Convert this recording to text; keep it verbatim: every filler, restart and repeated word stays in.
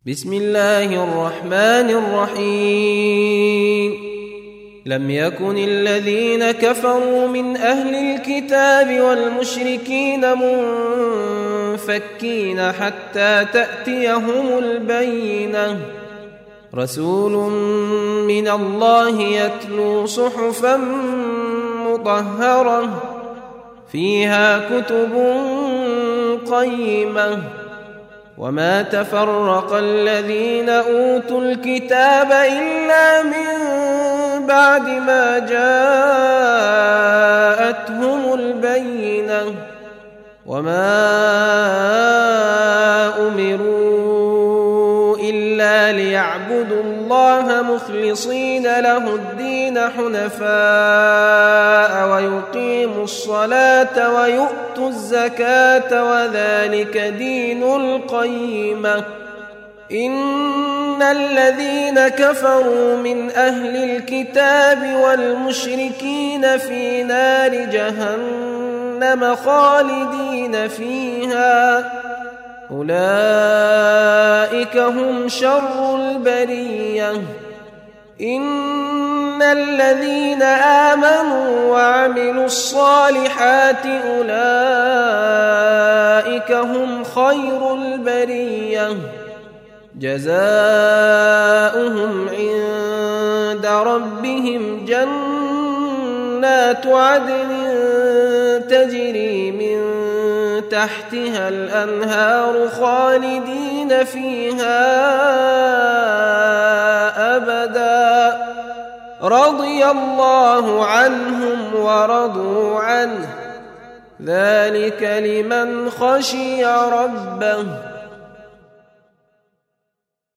بسم الله الرحمن الرحيم لم يكن الذين كفروا من أهل الكتاب والمشركين منفكين حتى تأتيهم البينة رسول من الله يتلو صحفا مطهرة فيها كتب قيمة وما تفرق الذين أوتوا الكتاب إلا من بعد ما جاءتهم البينة وما أمروا إلا ليعبدوا الله مخلصين له الدين حنفاء ويقيموا الصلاة ويؤتوا الزكاة وذلك دين القيمة إن الذين كفروا من أهل الكتاب والمشركين في نار جهنم خالدين فيها أولئك هم شر البرية إن الذين آمنوا وعملوا الصالحات أولئك هم خير البرية جزاؤهم عند ربهم جنات عدن تجري من تحتها الأنهار خالدين فيها أبدا رضي الله عنهم ورضوا عنه ذلك لمن خشي ربه